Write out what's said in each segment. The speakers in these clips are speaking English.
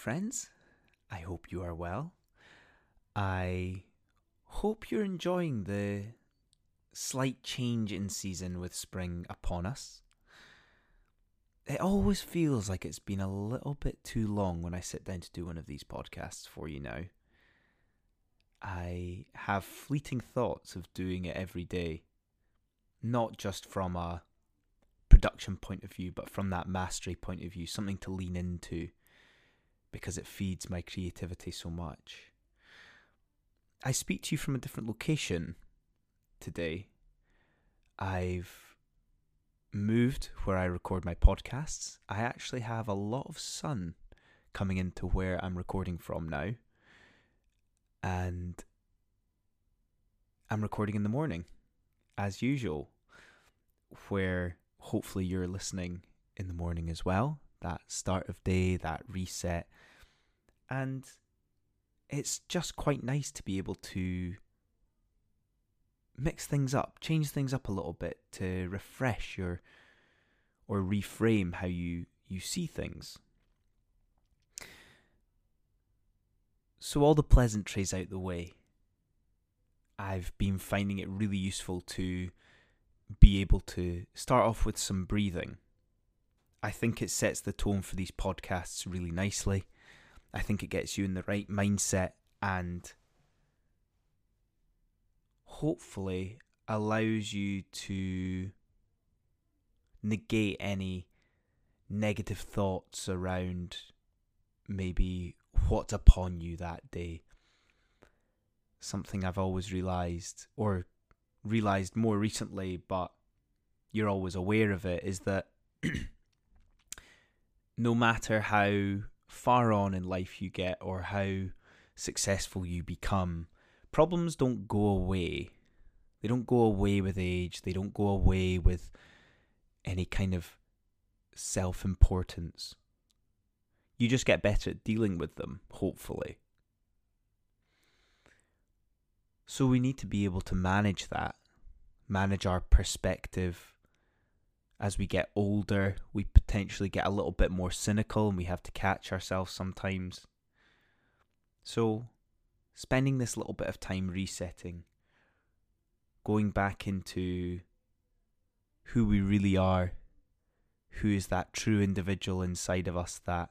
friends. I hope you are well. I hope you're enjoying the slight change in season with spring upon us. It always feels like it's been a little bit too long when I sit down to do one of these podcasts for you now. I have fleeting thoughts of doing it every day, not just from a production point of view, but from that mastery point of view, something to lean into because it feeds my creativity so much. I speak to you from a different location today. I've moved where I record my podcasts. I actually have a lot of sun coming into where I'm recording from now. And I'm recording in the morning, as usual, where hopefully you're listening in the morning as well. That start of day, that reset. And it's just quite nice to be able to mix things up, change things up a little bit to refresh or reframe how you see things. So all the pleasantries out the way, I've been finding it really useful to be able to start off with some breathing. I think it sets the tone for these podcasts really nicely. I think it gets you in the right mindset and hopefully allows you to negate any negative thoughts around maybe what's upon you that day. Something I've always realised more recently, but you're always aware of it, is that no matter how far on in life you get or how successful you become, problems don't go away. They don't go away with age. They don't go away with any kind of self-importance. You just get better at dealing with them, hopefully. So we need to be able to manage that, manage our perspective. As we get older, we potentially get a little bit more cynical and we have to catch ourselves sometimes. So, spending this little bit of time resetting, going back into who we really are, who is that true individual inside of us that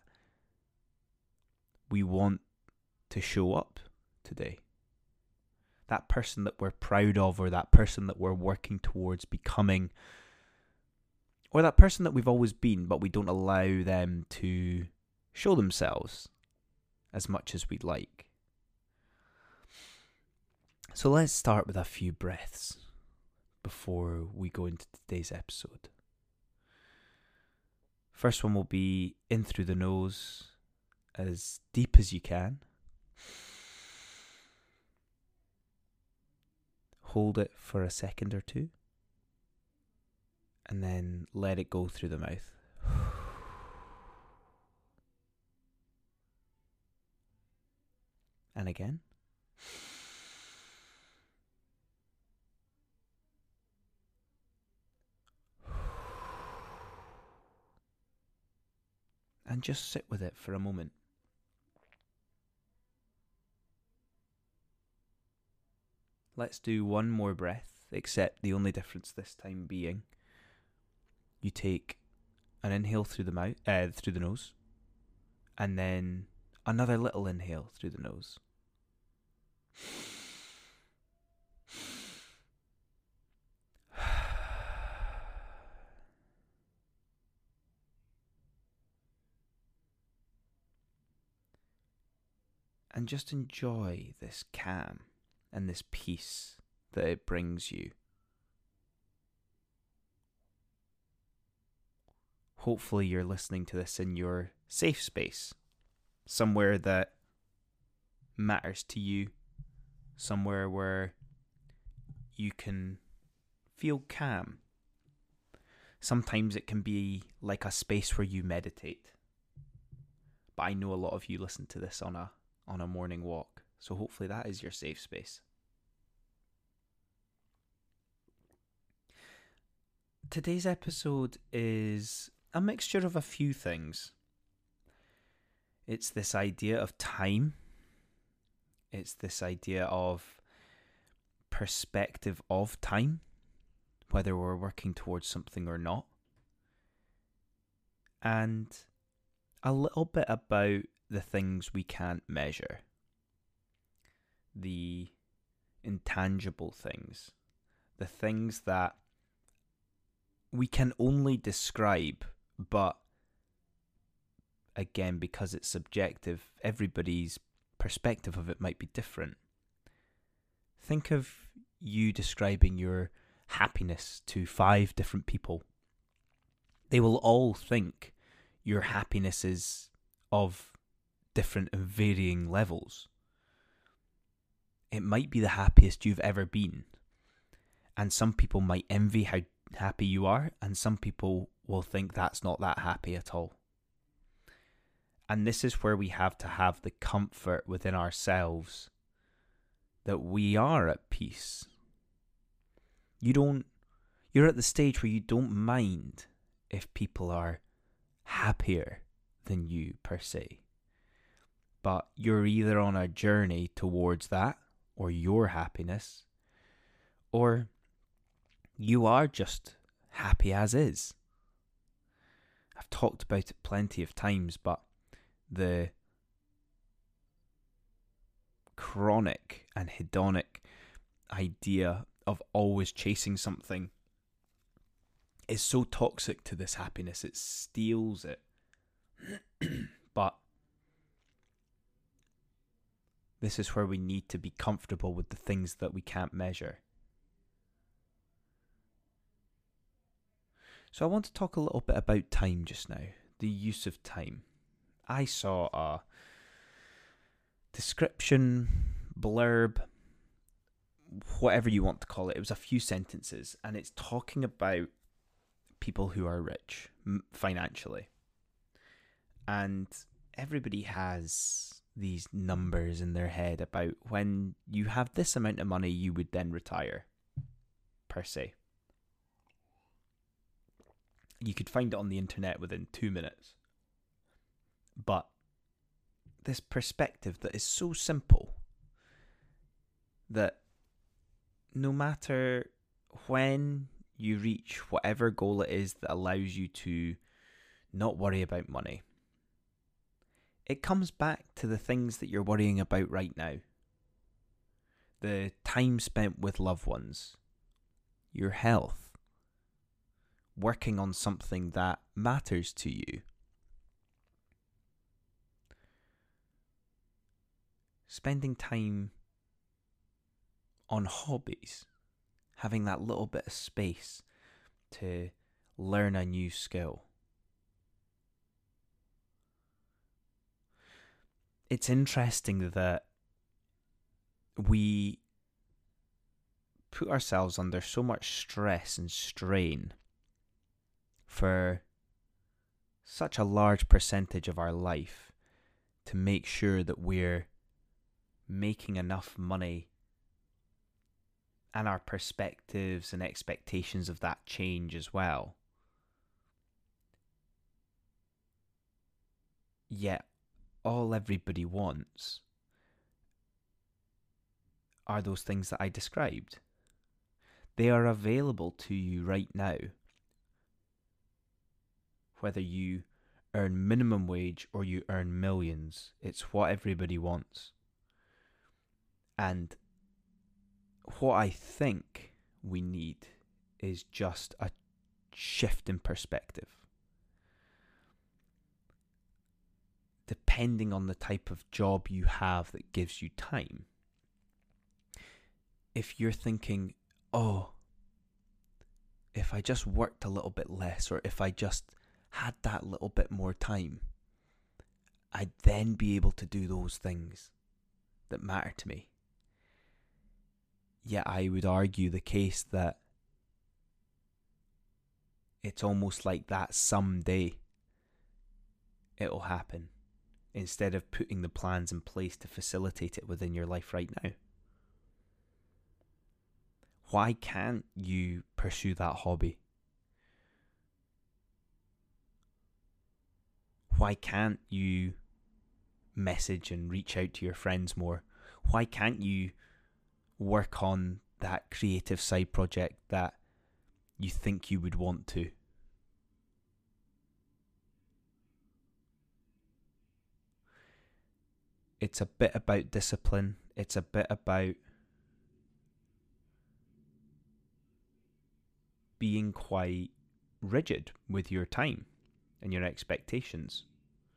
we want to show up today. That person that we're proud of, or that person that we're working towards becoming, or that person that we've always been, but we don't allow them to show themselves as much as we'd like. So let's start with a few breaths before we go into today's episode. First one will be in through the nose, as deep as you can. Hold it for a second or two. And then let it go through the mouth. And again. And just sit with it for a moment. Let's do one more breath, except the only difference this time being you take an inhale through the mouth, through the nose, and then another little inhale through the nose. And just enjoy this calm and this peace that it brings you. Hopefully you're listening to this in your safe space, somewhere that matters to you, somewhere where you can feel calm. Sometimes it can be like a space where you meditate, but I know a lot of you listen to this on a morning walk, so hopefully that is your safe space. Today's episode is a mixture of a few things. It's this idea of time. It's this idea of perspective of time, whether we're working towards something or not. And a little bit about the things we can't measure, the intangible things, the things that we can only describe, but again, because it's subjective, everybody's perspective of it might be different. Think of you describing your happiness to 5 different people. They will all think your happiness is of different and varying levels. It might be the happiest you've ever been. And some people might envy how happy you are, and some people will think that's not that happy at all. And this is where we have to have the comfort within ourselves that we are at peace. You're at the stage where you don't mind if people are happier than you per se. But you're either on a journey towards that, or your happiness, or you are just happy as is. I've talked about it plenty of times, but the chronic and hedonic idea of always chasing something is so toxic to this happiness. It steals it. But this is where we need to be comfortable with the things that we can't measure. So I want to talk a little bit about time just now, the use of time. I saw a description, blurb, whatever you want to call it. It was a few sentences, and it's talking about people who are rich financially. And everybody has these numbers in their head about when you have this amount of money, you would then retire, per se. You could find it on the internet within 2 minutes. But this perspective that is so simple that no matter when you reach whatever goal it is that allows you to not worry about money, it comes back to the things that you're worrying about right now. The time spent with loved ones, your health, working on something that matters to you. Spending time on hobbies, having that little bit of space to learn a new skill. It's interesting that we put ourselves under so much stress and strain for such a large percentage of our life to make sure that we're making enough money, and our perspectives and expectations of that change as well. Yet all everybody wants are those things that I described. They are available to you right now. Whether you earn minimum wage or you earn millions, it's what everybody wants. And what I think we need is just a shift in perspective. Depending on the type of job you have that gives you time. If you're thinking, oh, if I just worked a little bit less, or if I just had that little bit more time, I'd then be able to do those things that matter to me. Yet I would argue the case that it's almost like that someday it'll happen, instead of putting the plans in place to facilitate it within your life right now. Why can't you pursue that hobby? Why can't you message and reach out to your friends more? Why can't you work on that creative side project that you think you would want to? It's a bit about discipline. It's a bit about being quite rigid with your time and your expectations.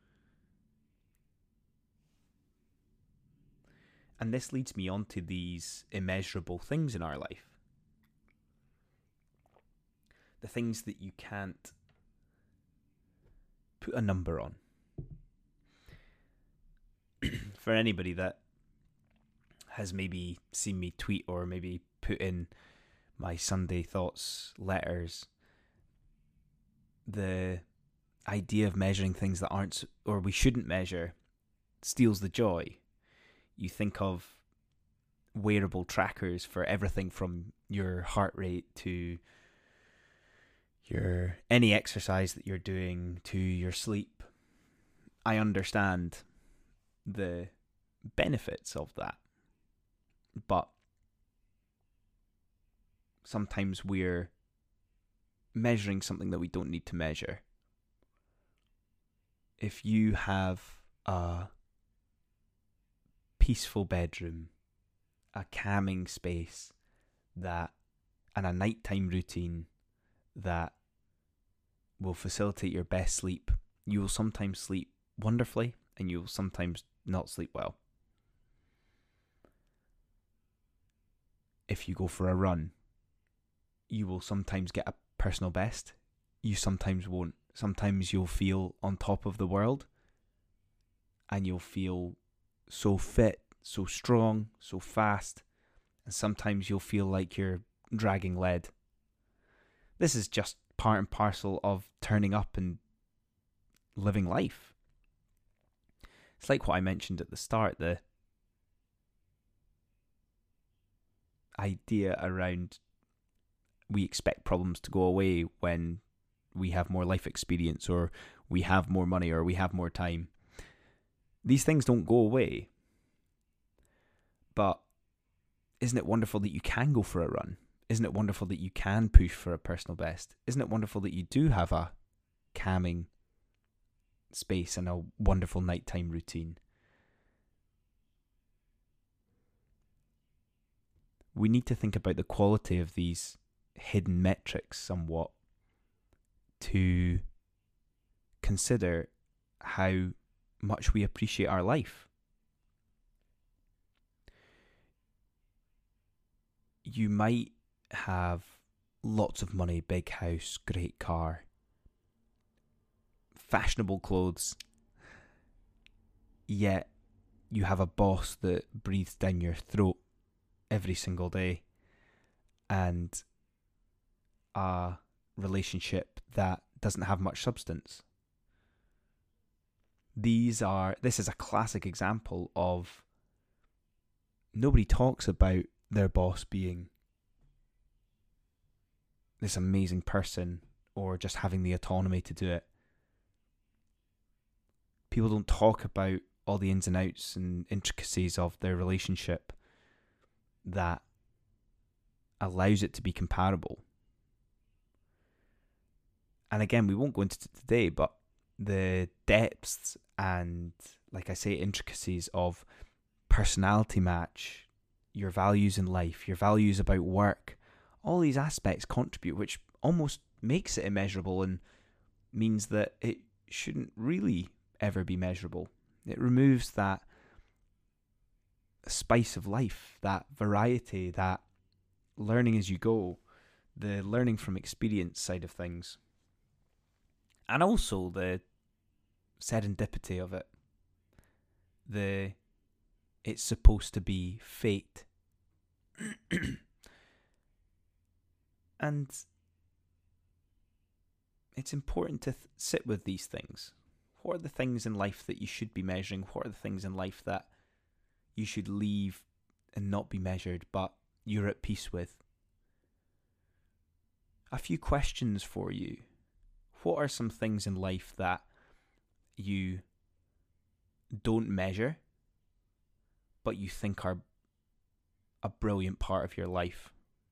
And this leads me on to these immeasurable things in our life. The things that you can't put a number on. For anybody that has maybe seen me tweet or maybe put in my Sunday Thoughts letters, the idea of measuring things that aren't, or we shouldn't measure, steals the joy. You think of wearable trackers for everything from your heart rate to your any exercise that you're doing to your sleep. I understand the benefits of that, but sometimes we're measuring something that we don't need to measure. If you have a peaceful bedroom, a calming space, and a nighttime routine that will facilitate your best sleep, you will sometimes sleep wonderfully and you will sometimes not sleep well. If you go for a run, you will sometimes get a personal best. You sometimes won't. Sometimes you'll feel on top of the world and you'll feel so fit, so strong, so fast. And sometimes you'll feel like you're dragging lead. This is just part and parcel of turning up and living life. It's like what I mentioned at the start, the idea around we expect problems to go away when we have more life experience or we have more money or we have more time. These things don't go away. But isn't it wonderful that you can go for a run? Isn't it wonderful that you can push for a personal best? Isn't it wonderful that you do have a calming space and a wonderful nighttime routine? We need to think about the quality of these hidden metrics somewhat to consider how much we appreciate our life. You might have lots of money, big house, great car, fashionable clothes, yet you have a boss that breathes down your throat every single day and a relationship that doesn't have much substance. This is a classic example of nobody talks about their boss being this amazing person or just having the autonomy to do it. People don't talk about all the ins and outs and intricacies of their relationship that allows it to be comparable. And again, we won't go into it today, but the depths and, like I say, intricacies of personality match, your values in life, your values about work, all these aspects contribute, which almost makes it immeasurable and means that it shouldn't really ever be measurable. It removes that spice of life, that variety, that learning as you go, the learning from experience side of things. And also the serendipity of it. It's supposed to be fate. And it's important to sit with these things. What are the things in life that you should be measuring? What are the things in life that you should leave and not be measured, but you're at peace with? A few questions for you. What are some things in life that you don't measure, but you think are a brilliant part of your life.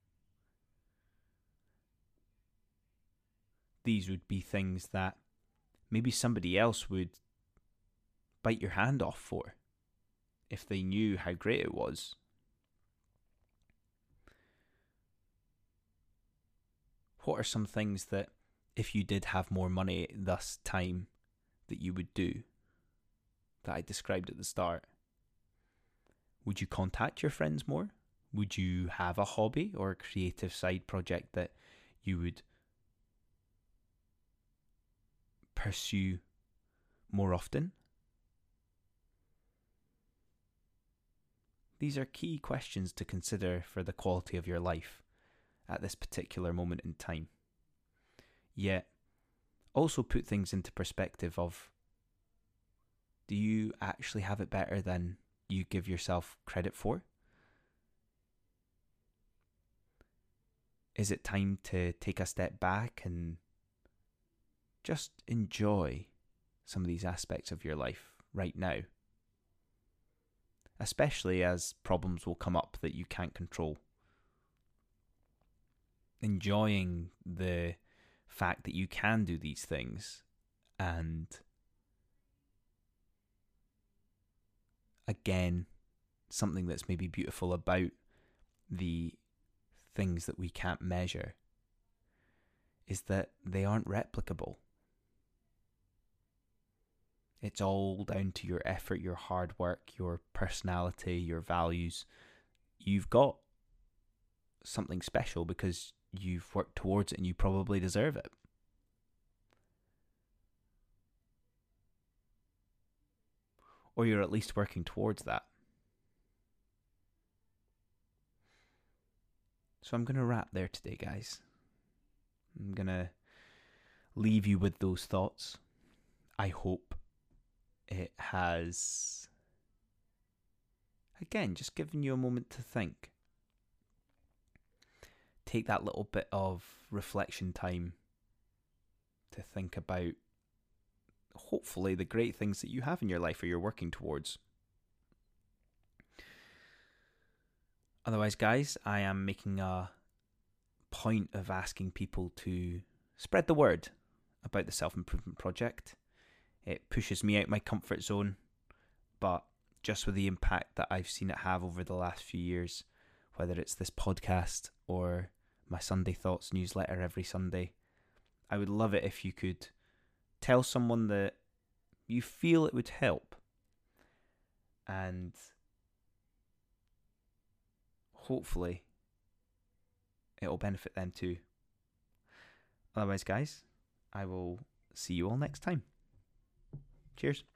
These would be things that maybe somebody else would bite your hand off for if they knew how great it was. What are some things that, if you did have more money, thus time, that you would do that I described at the start? Would you contact your friends more? Would you have a hobby or a creative side project that you would pursue more often? These are key questions to consider for the quality of your life at this particular moment in time. Yet, also put things into perspective of, do you actually have it better than you give yourself credit for? Is it time to take a step back and just enjoy some of these aspects of your life right now? Especially as problems will come up that you can't control. Enjoying the fact that you can do these things, and again, something that's maybe beautiful about the things that we can't measure is that they aren't replicable. It's all down to your effort, your hard work, your personality, your values. You've got something special because you've worked towards it and you probably deserve it. Or you're at least working towards that. So I'm going to wrap there today, guys. I'm going to leave you with those thoughts. I hope it has, again, just given you a moment to think. Take that little bit of reflection time to think about, hopefully, the great things that you have in your life or you're working towards. Otherwise, guys, I am making a point of asking people to spread the word about the Self-Improvement Project. It pushes me out my comfort zone, but just with the impact that I've seen it have over the last few years, whether it's this podcast or my Sunday Thoughts newsletter every Sunday, I would love it if you could tell someone that you feel it would help, and hopefully it'll benefit them too. Otherwise, guys, I will see you all next time. Cheers.